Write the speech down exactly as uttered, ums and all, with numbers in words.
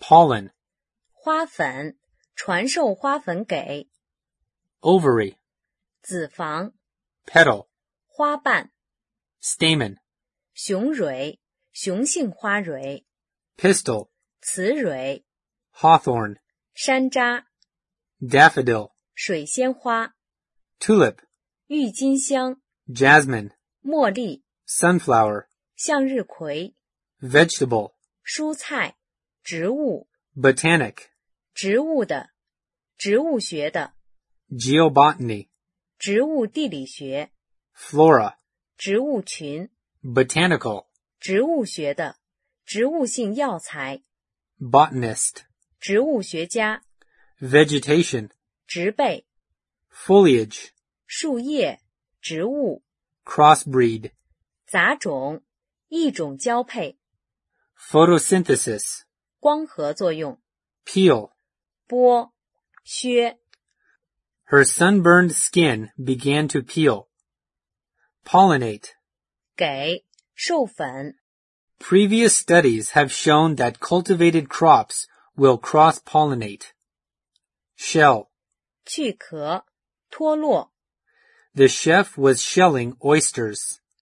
pollen, 花粉，传授花粉给。 ovary, 子房， petal, 花瓣， stamen, 雄蕊，雄性花蕊， pistil, 雌蕊， hawthorn, 山楂， daffodil, 水仙花， tulip, 郁金香， jasmine, 茉莉， sunflower, 向日葵， vegetable, 蔬菜，植物， botanic, 植物的，植物学的， geobotany, 植物地理学， flora, 植物群， botanical, 植物学的，植物性药材， botanist, 植物学家， vegetation, 植被， foliage, 树叶，植物， crossbreed, 杂种，异种交配， photosynthesis, 光合作用， peel. 剥，削， Her sunburned skin began to peel. Pollinate. 给，授粉， Previous studies have shown that cultivated crops will cross-pollinate. Shell. 去壳，脱落， The chef was shelling oysters.